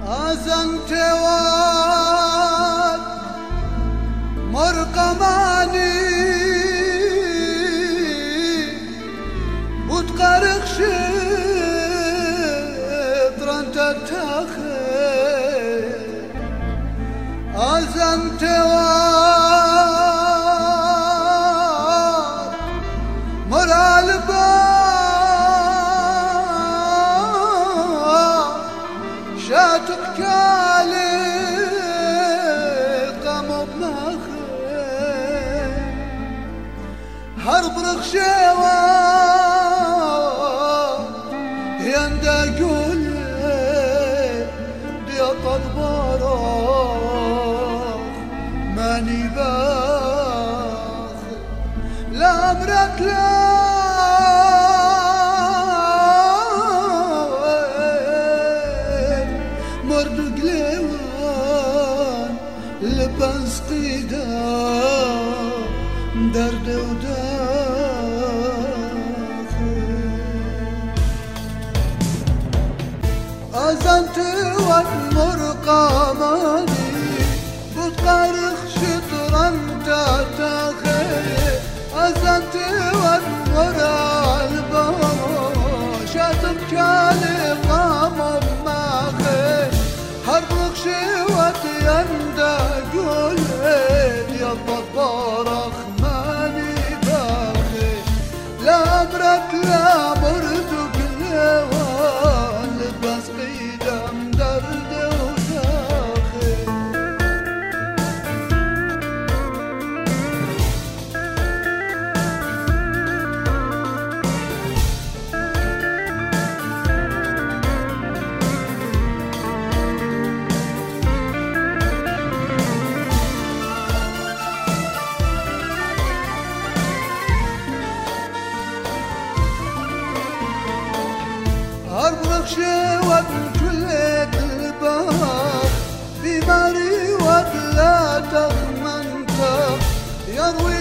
أزنت واد مرقماني وتقرق شطرا تتاخر أزنت واد مرالبا شاتك كالي قاموا بناخر هرب رخشيوة يندا قولي بيطل براخ ماني باخ لا أمرك لا مردق ليوان لباس قيدا درد وداخل أزنت والمرقماني بتقرخ شطرا تتاخر أزنت والمرالبا شاتم كالي قاموا بماخر هربك شوات يندا قولي يلا بارخ ماني باخي لا أمرك لا مردك ليوان لباس قيدم درد وداخل هربك شوات كل الباب بماري ولا تغمنت يروي